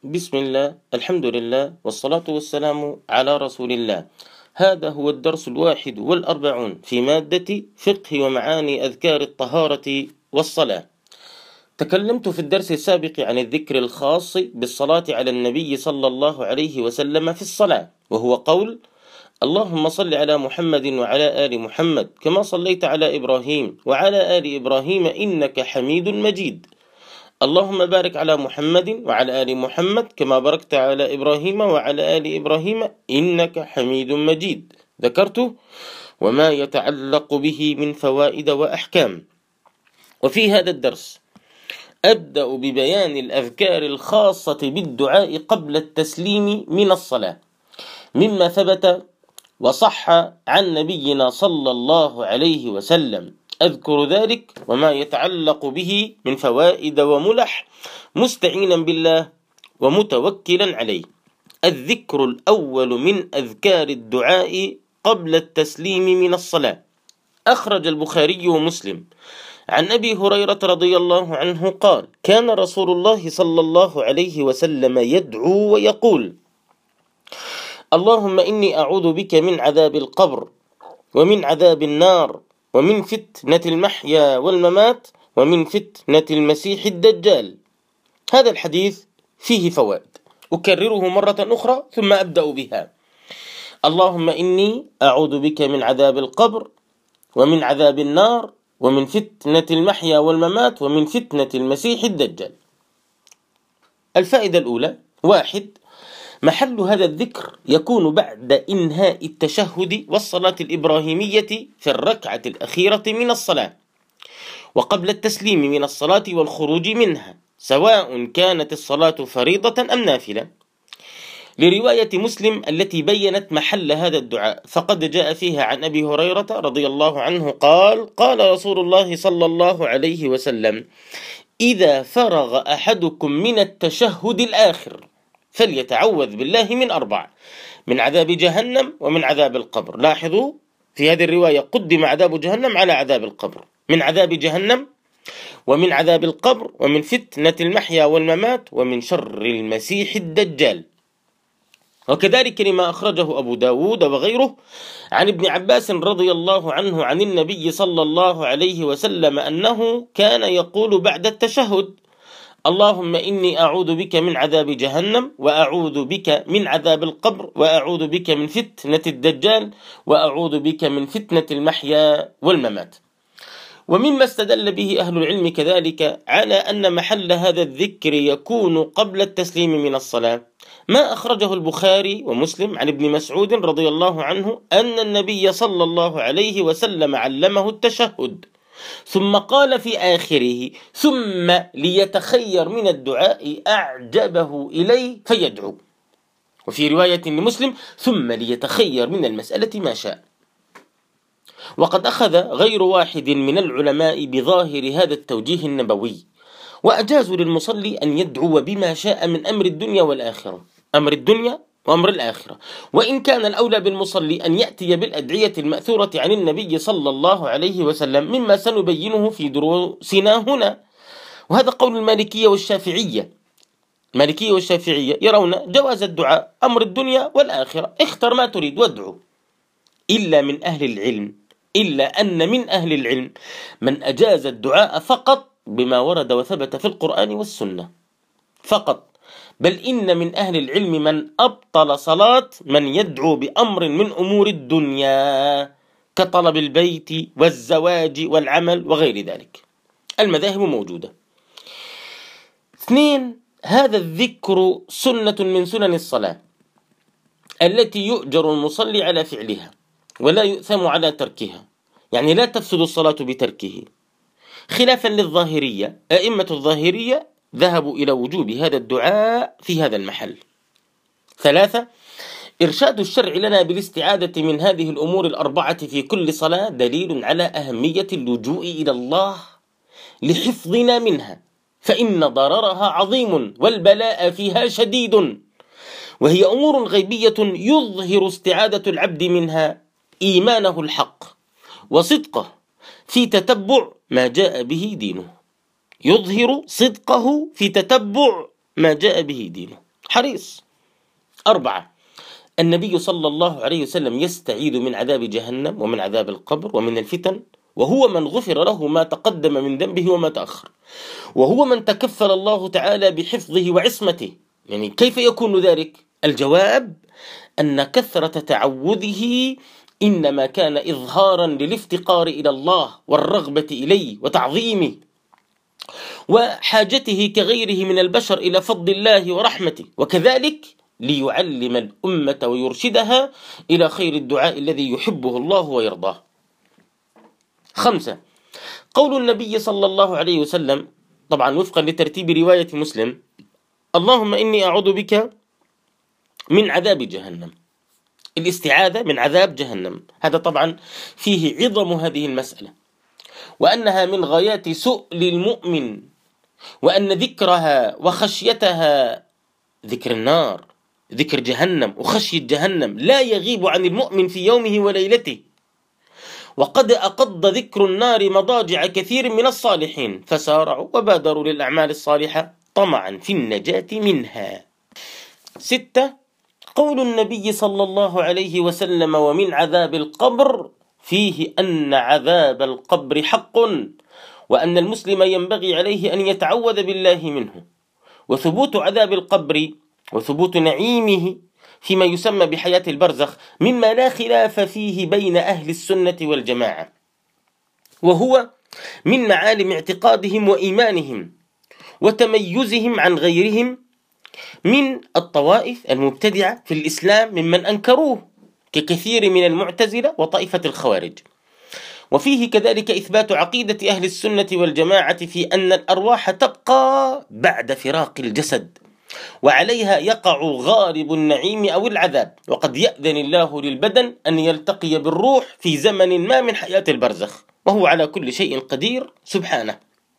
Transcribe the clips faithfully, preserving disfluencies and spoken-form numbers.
بسم الله، الحمد لله، والصلاة والسلام على رسول الله. هذا هو الدرس الواحد والأربعون في مادة فقه ومعاني أذكار الطهارة والصلاة. تكلمت في الدرس السابق عن الذكر الخاص بالصلاة على النبي صلى الله عليه وسلم في الصلاة، وهو قول: اللهم صل على محمد وعلى آل محمد كما صليت على إبراهيم وعلى آل إبراهيم إنك حميد مجيد. اللهم بارك على محمد وعلى آل محمد كما باركت على إبراهيم وعلى آل إبراهيم إنك حميد مجيد. ذكرت وما يتعلق به من فوائد وأحكام. وفي هذا الدرس أبدأ ببيان الأذكار الخاصة بالدعاء قبل التسليم من الصلاة، مما ثبت وصح عن نبينا صلى الله عليه وسلم. أذكر ذلك وما يتعلق به من فوائد وملح مستعينا بالله ومتوكلا عليه. الذكر الأول من أذكار الدعاء قبل التسليم من الصلاة. أخرج البخاري ومسلم عن أبي هريرة رضي الله عنه قال: كان رسول الله صلى الله عليه وسلم يدعو ويقول: اللهم إني أعوذ بك من عذاب القبر ومن عذاب النار ومن فتنة المحيا والممات ومن فتنة المسيح الدجال. هذا الحديث فيه فوائد، أكرره مرة أخرى ثم أبدأ بها. اللهم إني أعوذ بك من عذاب القبر ومن عذاب النار ومن فتنة المحيا والممات ومن فتنة المسيح الدجال. الفائدة الأولى: واحد، محل هذا الذكر يكون بعد إنهاء التشهد والصلاة الإبراهيمية في الركعة الأخيرة من الصلاة، وقبل التسليم من الصلاة والخروج منها، سواء كانت الصلاة فريضة أم نافلة. لرواية مسلم التي بيّنت محل هذا الدعاء، فقد جاء فيها عن أبي هريرة رضي الله عنه قال: قال رسول الله صلى الله عليه وسلم: إذا فرغ أحدكم من التشهد الآخر فليتعوذ بالله من أربع: من عذاب جهنم ومن عذاب القبر. لاحظوا في هذه الرواية قدم عذاب جهنم على عذاب القبر. من عذاب جهنم ومن عذاب القبر ومن فتنة المحيا والممات ومن شر المسيح الدجال. وكذلك لما أخرجه أبو داود وغيره عن ابن عباس رضي الله عنه عن النبي صلى الله عليه وسلم أنه كان يقول بعد التشهد: اللهم إني أعوذ بك من عذاب جهنم وأعوذ بك من عذاب القبر وأعوذ بك من فتنة الدجال وأعوذ بك من فتنة المحيا والممات. ومما استدل به أهل العلم كذلك على أن محل هذا الذكر يكون قبل التسليم من الصلاة ما أخرجه البخاري ومسلم عن ابن مسعود رضي الله عنه أن النبي صلى الله عليه وسلم علمه التشهد، ثم قال في آخره: ثم ليتخير من الدعاء أعجبه إليه فيدعو. وفي رواية لمسلم: ثم ليتخير من المسألة ما شاء. وقد أخذ غير واحد من العلماء بظاهر هذا التوجيه النبوي، وأجازوا للمصلي أن يدعو بما شاء من أمر الدنيا والآخرة، أمر الدنيا وأمر الآخرة، وإن كان الأولى بالمصلي أن يأتي بالأدعية المأثورة عن النبي صلى الله عليه وسلم، مما سنبينه في دروسنا هنا. وهذا قول المالكية والشافعية. المالكية والشافعية يرون جواز الدعاء أمر الدنيا والآخرة، اختر ما تريد وادعو. إلا من أهل العلم إلا أن من أهل العلم من أجاز الدعاء فقط بما ورد وثبت في القرآن والسنة فقط، بل إن من أهل العلم من أبطل صلاة من يدعو بأمر من أمور الدنيا كطلب البيت والزواج والعمل وغير ذلك. المذاهب موجودة. اثنين، هذا الذكر سنة من سنن الصلاة التي يؤجر المصلي على فعلها ولا يؤثم على تركها، يعني لا تفسد الصلاة بتركه، خلافا للظاهرية. أئمة الظاهرية ذهبوا إلى وجوب هذا الدعاء في هذا المحل. ثلاثة، إرشاد الشرع لنا بالاستعادة من هذه الأمور الأربعة في كل صلاة دليل على أهمية اللجوء إلى الله لحفظنا منها، فإن ضررها عظيم والبلاء فيها شديد، وهي أمور غيبية يظهر استعادة العبد منها إيمانه الحق وصدقه في تتبع ما جاء به دينه. يظهر صدقه في تتبع ما جاء به دينه. حريص. أربعة، النبي صلى الله عليه وسلم يستعيذ من عذاب جهنم ومن عذاب القبر ومن الفتن، وهو من غفر له ما تقدم من ذنبه وما تأخر، وهو من تكفل الله تعالى بحفظه وعصمته. يعني كيف يكون ذلك؟ الجواب أن كثرة تعوذه إنما كان إظهارا للافتقار إلى الله والرغبة إليه وتعظيمه وحاجته كغيره من البشر إلى فضل الله ورحمته، وكذلك ليعلم الأمة ويرشدها إلى خير الدعاء الذي يحبه الله ويرضاه. خمسة، قول النبي صلى الله عليه وسلم طبعا وفقا لترتيب رواية مسلم: اللهم إني أعوذ بك من عذاب جهنم. الاستعاذة من عذاب جهنم، هذا طبعا فيه عظم هذه المسألة، وأنها من غايات سؤل المؤمن، وأن ذكرها وخشيتها، ذكر النار، ذكر جهنم وخشية جهنم، لا يغيب عن المؤمن في يومه وليلته. وقد أقض ذكر النار مضاجع كثير من الصالحين فسارعوا وبادروا للأعمال الصالحة طمعا في النجاة منها. ستة، قول النبي صلى الله عليه وسلم: ومن عذاب القبر، فيه أن عذاب القبر حق، وأن المسلم ينبغي عليه أن يتعوذ بالله منه. وثبوت عذاب القبر وثبوت نعيمه فيما يسمى بحياة البرزخ مما لا خلاف فيه بين أهل السنة والجماعة، وهو من معالم اعتقادهم وإيمانهم وتميزهم عن غيرهم من الطوائف المبتدعة في الإسلام ممن أنكروه ككثير من المعتزلة وطائفة الخوارج. وفيه كذلك إثبات عقيدة أهل السنة والجماعة في أن الأرواح تبقى بعد فراق الجسد، وعليها يقع غالب النعيم أو العذاب، وقد يأذن الله للبدن أن يلتقي بالروح في زمن ما من حياة البرزخ، وهو على كل شيء قدير سبحانه.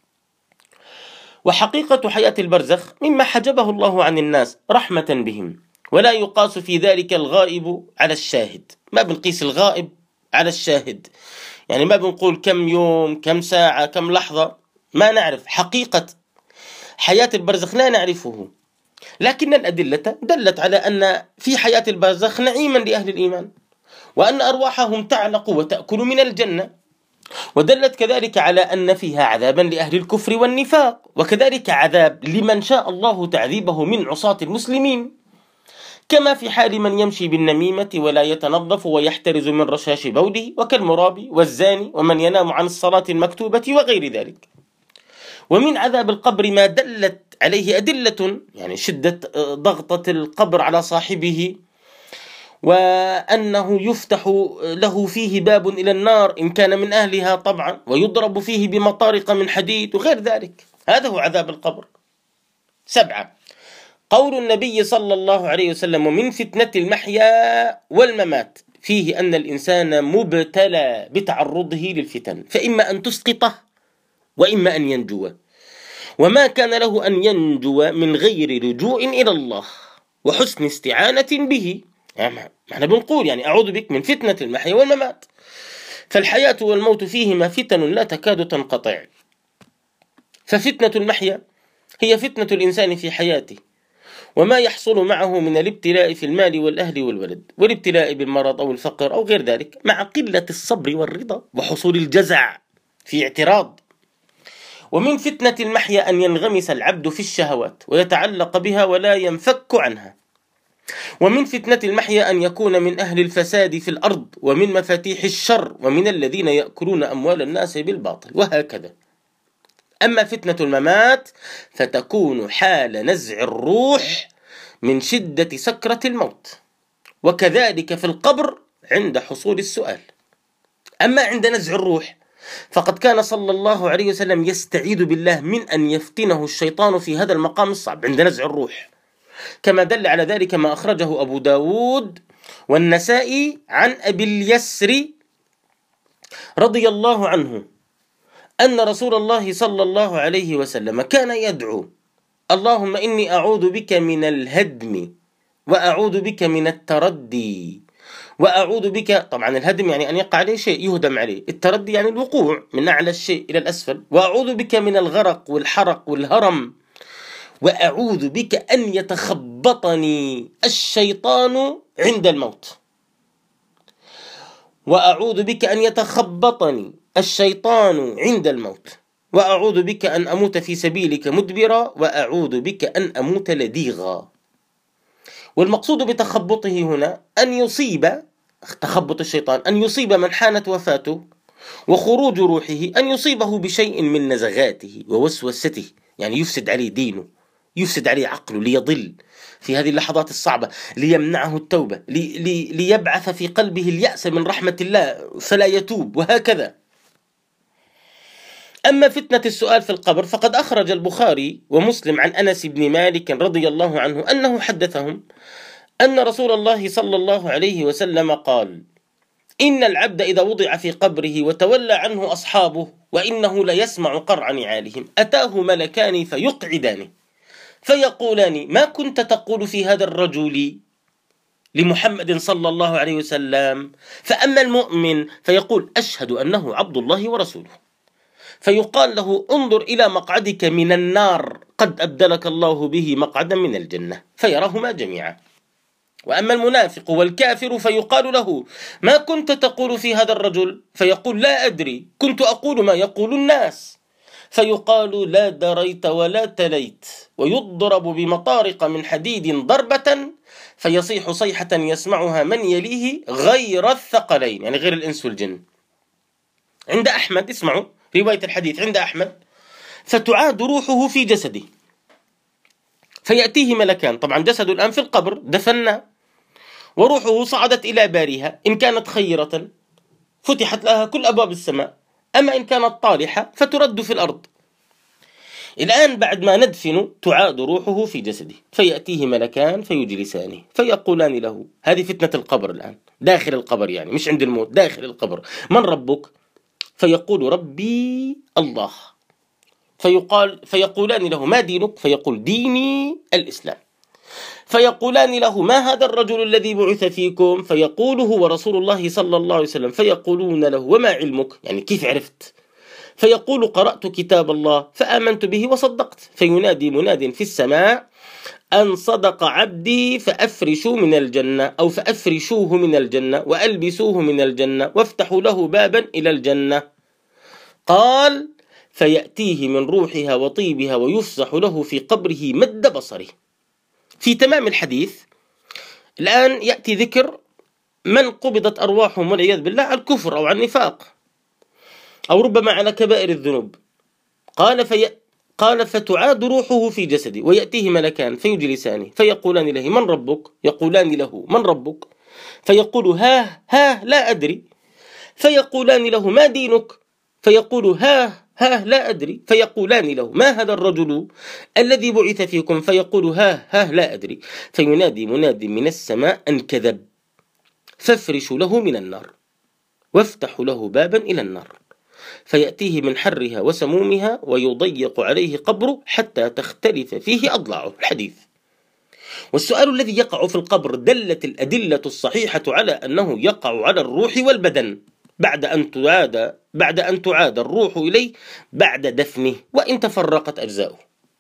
وحقيقة حياة البرزخ مما حجبه الله عن الناس رحمة بهم، ولا يقاس في ذلك الغائب على الشاهد. ما بنقيس الغائب على الشاهد، يعني ما بنقول كم يوم كم ساعة كم لحظة، ما نعرف حقيقة حياة البرزخ، لا نعرفه، لكن الأدلة دلت على أن في حياة البرزخ نعيما لأهل الإيمان، وأن أرواحهم تعلق وتأكل من الجنة، ودلت كذلك على أن فيها عذابا لأهل الكفر والنفاق، وكذلك عذاب لمن شاء الله تعذيبه من عصاة المسلمين، كما في حال من يمشي بالنميمة ولا يتنظف ويحترز من رشاش بوله، وكالمرابي والزاني ومن ينام عن الصلاة المكتوبة وغير ذلك. ومن عذاب القبر ما دلت عليه أدلة، يعني شدة ضغطة القبر على صاحبه، وأنه يفتح له فيه باب إلى النار إن كان من أهلها طبعا، ويضرب فيه بمطارق من حديد وغير ذلك، هذا هو عذاب القبر. سبعة، قول النبي صلى الله عليه وسلم: من فتنة المحيا والممات، فيه أن الإنسان مبتلى بتعرضه للفتن، فإما أن تسقطه وإما أن ينجو، وما كان له أن ينجو من غير رجوع إلى الله وحسن استعانة به. يعني احنا بنقول يعني أعوذ بك من فتنة المحيا والممات، فالحياة والموت فيهما فتن لا تكاد تنقطع. ففتنة المحيا هي فتنة الإنسان في حياته، وما يحصل معه من الابتلاء في المال والأهل والولد، والابتلاء بالمرض أو الفقر أو غير ذلك، مع قلة الصبر والرضا وحصول الجزع في اعتراض. ومن فتنة المحيا أن ينغمس العبد في الشهوات ويتعلق بها ولا ينفك عنها. ومن فتنة المحيا أن يكون من أهل الفساد في الأرض ومن مفاتيح الشر ومن الذين يأكلون أموال الناس بالباطل، وهكذا. أما فتنة الممات فتكون حال نزع الروح من شدة سكرة الموت، وكذلك في القبر عند حصول السؤال. أما عند نزع الروح فقد كان صلى الله عليه وسلم يستعيذ بالله من أن يفتنه الشيطان في هذا المقام الصعب عند نزع الروح، كما دل على ذلك ما أخرجه أبو داود والنسائي عن أبي اليسر رضي الله عنه أن رسول الله صلى الله عليه وسلم كان يدعو: اللهم إني أعوذ بك من الهدم، وأعوذ بك من التردي، وأعوذ بك، طبعا الهدم يعني أن يقع عليه شيء يهدم عليه، التردي يعني الوقوع من أعلى الشيء إلى الأسفل، وأعوذ بك من الغرق والحرق والهرم، وأعوذ بك أن يتخبطني الشيطان عند الموت، وأعوذ بك أن يتخبطني الشيطان عند الموت، وأعوذ بك أن أموت في سبيلك مدبرا، وأعوذ بك أن أموت لديغا. والمقصود بتخبطه هنا أن يصيب، تخبط الشيطان أن يصيب من حانت وفاته وخروج روحه، أن يصيبه بشيء من نزغاته ووسوسته، يعني يفسد عليه دينه، يفسد عليه عقله، ليضل في هذه اللحظات الصعبة، ليمنعه التوبة، لي لي ليبعث في قلبه اليأس من رحمة الله فلا يتوب، وهكذا. أما فتنة السؤال في القبر فقد أخرج البخاري ومسلم عن أنس بن مالك رضي الله عنه أنه حدثهم أن رسول الله صلى الله عليه وسلم قال: إن العبد إذا وضع في قبره وتولى عنه أصحابه وإنه ليسمع قرع نعالهم أتاه ملكان فيقعدانه فيقولان: ما كنت تقول في هذا الرجل لمحمد صلى الله عليه وسلم؟ فأما المؤمن فيقول: أشهد أنه عبد الله ورسوله. فيقال له: انظر إلى مقعدك من النار قد أبدلك الله به مقعدا من الجنة، فيراهما جميعا. وأما المنافق والكافر فيقال له: ما كنت تقول في هذا الرجل؟ فيقول: لا أدري، كنت أقول ما يقول الناس. فيقال: لا دريت ولا تليت. ويضرب بمطارق من حديد ضربة فيصيح صيحة يسمعها من يليه غير الثقلين، يعني غير الإنس والجن. عند أحمد، اسمعوا رواية الحديث عند أحمد: فتعاد روحه في جسده فيأتيه ملكان، طبعا جسده الآن في القبر دفناه، وروحه صعدت إلى بارها، إن كانت خيرة فتحت لها كل أبواب السماء، أما إن كانت طالحة فترد في الأرض. الآن بعد ما ندفن تعاد روحه في جسده، فيأتيه ملكان فيجلسانه فيقولان له، هذه فتنة القبر الآن، داخل القبر يعني مش عند الموت، داخل القبر: من ربك؟ فيقول: ربي الله. فيقال فيقولان له: ما دينك؟ فيقول: ديني الإسلام. فيقولان له: ما هذا الرجل الذي بعث فيكم؟ فيقول: هو رسول الله صلى الله عليه وسلم. فيقولون له: وما علمك؟ يعني كيف عرفت؟ فيقول: قرأت كتاب الله فآمنت به وصدقت. فينادي مناد في السماء: أن صدق عبدي فأفرشوا من الجنة، أو فأفرشوه من الجنة وألبسوه من الجنة وافتحوا له بابا إلى الجنة. قال: فيأتيه من روحها وطيبها ويفسح له في قبره مد بصره. في تمام الحديث الآن يأتي ذكر من قبضت أرواحهم والعياذ بالله على الكفر أو على النفاق أو ربما على كبائر الذنوب. قال في قال فتعاد روحه في جسده ويأتيه ملكان فيجلسانه فيقولان له: من ربك؟ يقولان له: من ربك؟ فيقول: ها ها لا أدري. فيقولان له: ما دينك؟ فيقول: ها ها لا أدري. فيقولان له: ما هذا الرجل الذي بعث فيكم؟ فيقول: ها ها لا أدري. فينادي مناد من السماء أن كذب، فافرشوا له من النار وافتحوا له بابا إلى النار، فيأتيه من حرها وسمومها ويضيق عليه قبره حتى تختلف فيه أضلاعه. الحديث. والسؤال الذي يقع في القبر دلت الأدلة الصحيحة على أنه يقع على الروح والبدن بعد أن تعاد بعد أن تعاد الروح إليه بعد دفنه وإن تفرقت أجزاؤه.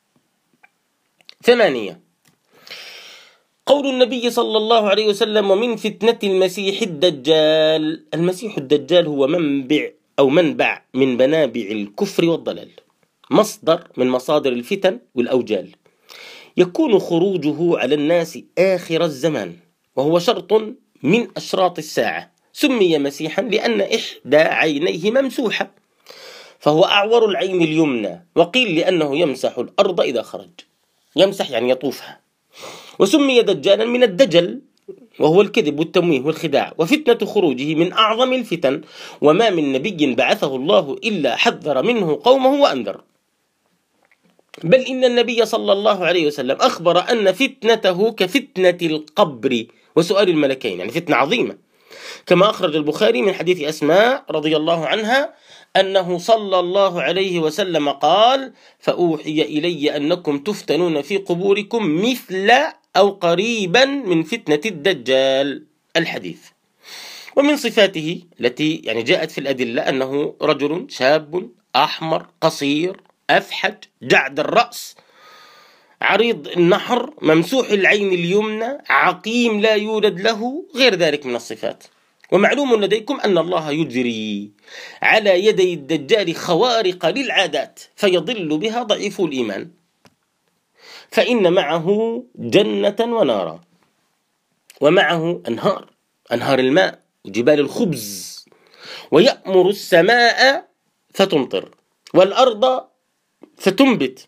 ثمانية: قول النبي صلى الله عليه وسلم: ومن فتنة المسيح الدجال. المسيح الدجال هو منبع أو منبع من منابع الكفر والضلال، مصدر من مصادر الفتن والأوجال، يكون خروجه على الناس آخر الزمان، وهو شرط من أشراط الساعة. سمي مسيحا لأن إحدى عينيه ممسوحة، فهو أعور العين اليمنى، وقيل لأنه يمسح الأرض إذا خرج، يمسح يعني يطوفها. وسمي دجالا من الدجل وهو الكذب والتمويه والخداع، وفتنة خروجه من أعظم الفتن، وما من نبي بعثه الله إلا حذر منه قومه وأنذر. بل إن النبي صلى الله عليه وسلم أخبر أن فتنته كفتنة القبر وسؤال الملكين، يعني فتنة عظيمة، كما أخرج البخاري من حديث أسماء رضي الله عنها أنه صلى الله عليه وسلم قال: فأوحي إلي أنكم تفتنون في قبوركم مثل أو قريبا من فتنة الدجال. الحديث. ومن صفاته التي يعني جاءت في الأدلة أنه رجل شاب أحمر قصير أفحج جعد الرأس عريض النحر، ممسوح العين اليمنى، عقيم لا يولد له غير ذلك من الصفات. ومعلوم لديكم أن الله يجري على يدي الدجال خوارق للعادات فيضل بها ضعيف الإيمان، فإن معه جنة ونارا، ومعه أنهار، أنهار الماء وجبال الخبز، ويأمر السماء فتمطر والأرض فتنبت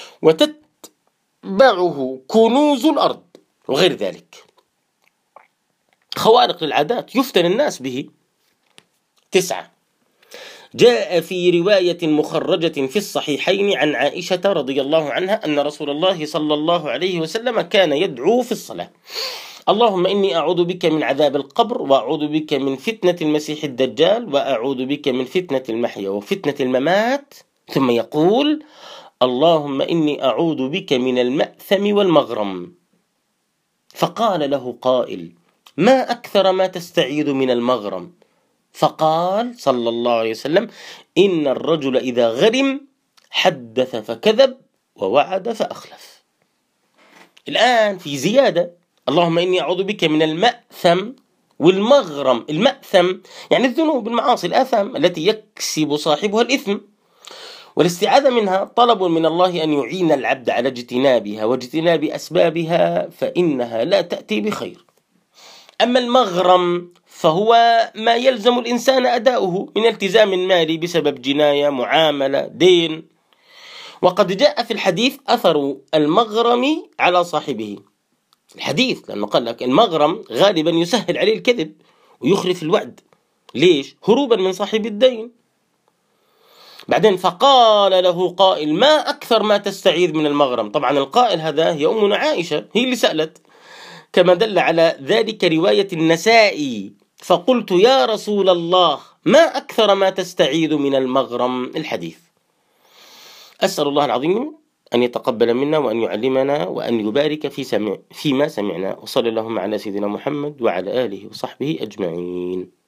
وتتبعه كنوز الأرض وغير ذلك. خوارق للعادات يفتن الناس به. تسعة، جاء في رواية مخرجة في الصحيحين عن عائشة رضي الله عنها أن رسول الله صلى الله عليه وسلم كان يدعو في الصلاة: اللهم إني أعوذ بك من عذاب القبر، وأعوذ بك من فتنة المسيح الدجال، وأعوذ بك من فتنة المحيا وفتنة الممات. ثم يقول: اللهم إني أعوذ بك من المأثم والمغرم. فقال له قائل: ما أكثر ما تستعيذ من المغرم؟ فقال صلى الله عليه وسلم: إن الرجل إذا غرم حدث فكذب ووعد فأخلف. الآن في زيادة: اللهم إني أعوذ بك من المأثم والمغرم. المأثم يعني الذنوب، المعاصي، الآثام التي يكسب صاحبها الإثم، والاستعاذة منها طلب من الله أن يعين العبد على اجتنابها واجتناب أسبابها، فإنها لا تأتي بخير. أما المغرم فهو ما يلزم الإنسان أداؤه من التزام مالي بسبب جناية، معاملة، دين. وقد جاء في الحديث أثر المغرم على صاحبه، الحديث لأنه قال لك المغرم غالبا يسهل عليه الكذب ويخلف الوعد. ليش؟ هروبا من صاحب الدين. بعدين فقال له قائل: ما أكثر ما تستعيذ من المغرم؟ طبعا القائل هذا هي أمنا عائشة، هي اللي سألت، كما دل على ذلك رواية النسائي: فقلت يا رسول الله ما أكثر ما تستعيذ من المغرم؟ الحديث. أسأل الله العظيم أن يتقبل منا وأن يعلمنا وأن يبارك في سمع فيما سمعنا، وصلى اللهم على سيدنا محمد وعلى آله وصحبه أجمعين.